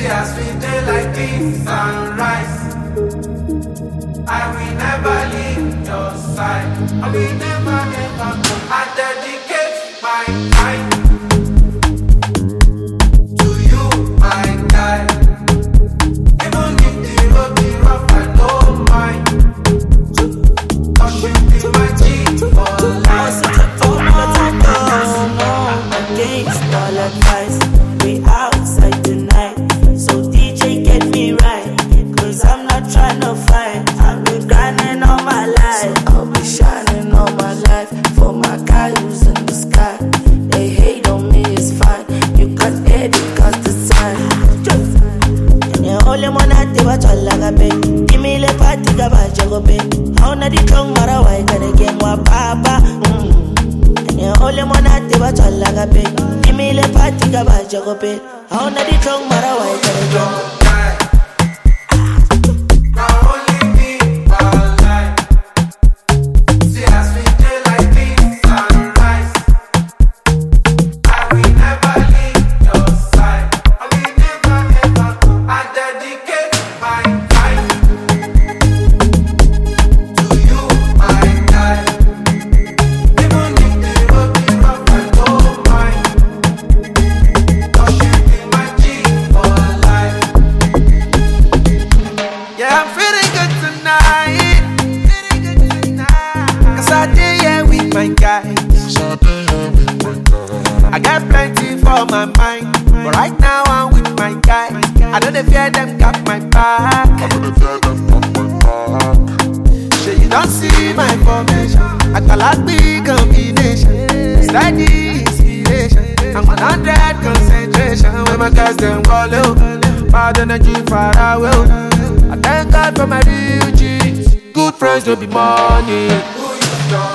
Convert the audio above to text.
See as we dey like this sunrise. I will never leave your side. I will never ever go. I dedicate my time to you, my guy. Even if the road be rough, I don't mind. Cause you be my G for life. Against all advice, we outside tonight. So DJ get me right, cause I'm not trying to fight. I've been grinding all my life, I'll be shining all my life. For my guy who's in the sky, they hate on me, it's fine. You can edit cause the sign. And you only wanna do what you like a bit. Give me the party, go back, go bit. How na the tongue, mara, why gotta get my papa? You only wanna do what you like a bit. Give me the party, go back, go bit. How na the tongue, mara, why gotta get I got plenty for my mind, but right now I'm with my guy. I don't fear them got my back. Sure you don't see my formation. I call out big combination, steady inspiration. I'm 100 concentration when my guys them go low. Bad energy far away. I thank God for my real G's. Good friends don't be money.